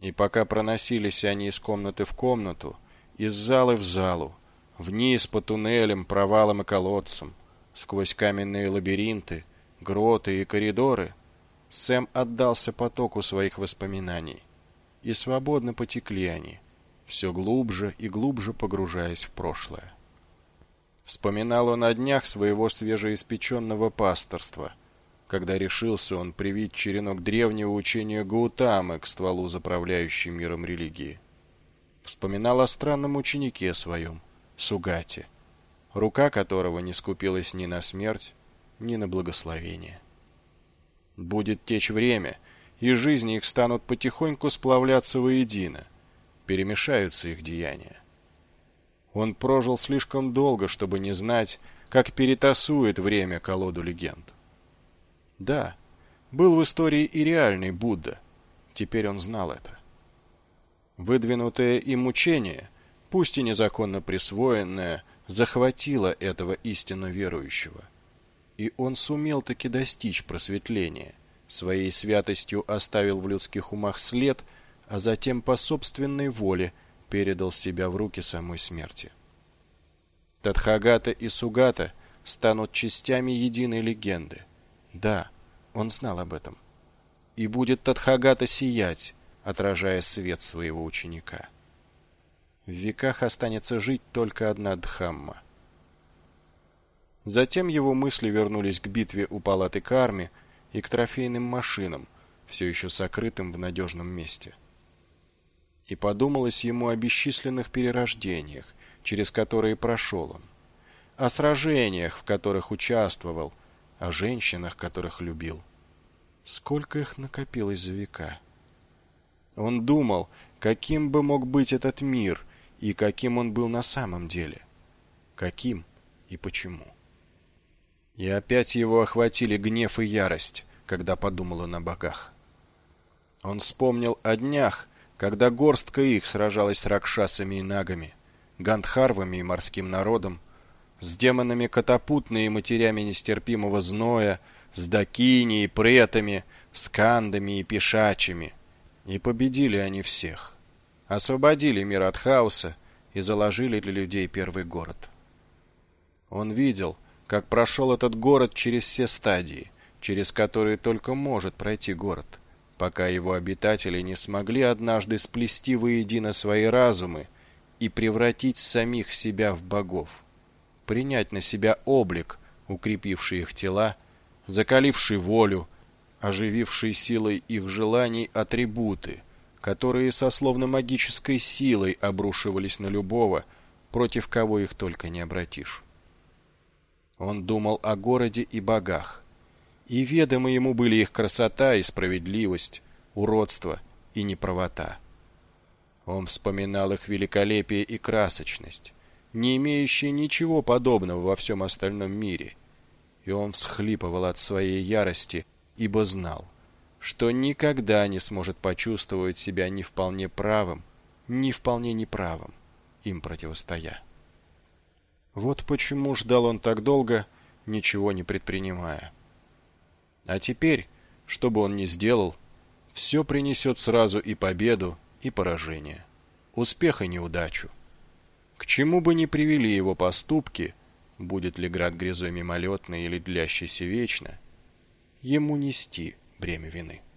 И пока проносились они из комнаты в комнату, из залы в залу, вниз по туннелям, провалам и колодцам, сквозь каменные лабиринты, гроты и коридоры, Сэм отдался потоку своих воспоминаний, и свободно потекли они, все глубже и глубже погружаясь в прошлое. Вспоминал он о днях своего свежеиспеченного пасторства, когда решился он привить черенок древнего учения Гаутамы к стволу заправляющей миром религии. Вспоминал о странном ученике своем, Сугате, рука которого не скупилась ни на смерть, ни на благословение. Будет течь время, и жизни их станут потихоньку сплавляться воедино, перемешаются их деяния. Он прожил слишком долго, чтобы не знать, как перетасует время колоду легенд. Да, был в истории и реальный Будда, теперь он знал это. Выдвинутое им учение, пусть и незаконно присвоенное, захватило этого истинно верующего. И он сумел таки достичь просветления, своей святостью оставил в людских умах след, а затем по собственной воле передал себя в руки самой смерти. Тадхагата и Сугата станут частями единой легенды. Да, он знал об этом. И будет Тадхагата сиять, отражая свет своего ученика. В веках останется жить только одна Дхамма. Затем его мысли вернулись к битве у палаты Карми и к трофейным машинам, все еще сокрытым в надежном месте. И подумалось ему о бесчисленных перерождениях, через которые прошел он, о сражениях, в которых участвовал, о женщинах, которых любил. Сколько их накопилось за века. Он думал, каким бы мог быть этот мир, и каким он был на самом деле. Каким и почему. И опять его охватили гнев и ярость, когда подумал он о богах. Он вспомнил о днях, когда горстка их сражалась с ракшасами и нагами, гандхарвами и морским народом, с демонами катапутны и матерями нестерпимого зноя, с дакини и претами, с кандами и пешачами. И победили они всех. Освободили мир от хаоса и заложили для людей первый город. Он видел, как прошел этот город через все стадии, через которые только может пройти город, пока его обитатели не смогли однажды сплести воедино свои разумы и превратить самих себя в богов, принять на себя облик, укрепивший их тела, закаливший волю, ожививший силой их желаний атрибуты, которые со словно магической силой обрушивались на любого, против кого их только не обратишь. Он думал о городе и богах, и ведомы ему были их красота и справедливость, уродство и неправота. Он вспоминал их великолепие и красочность, не имеющие ничего подобного во всем остальном мире, и он всхлипывал от своей ярости, ибо знал, что никогда не сможет почувствовать себя ни вполне правым, ни вполне неправым, им противостоя. Вот почему ждал он так долго, ничего не предпринимая. А теперь, что бы он ни сделал, все принесет сразу и победу, и поражение, успех и неудачу. К чему бы ни привели его поступки, будет ли град грозой мимолетный или длящийся вечно, ему нести бремя вины.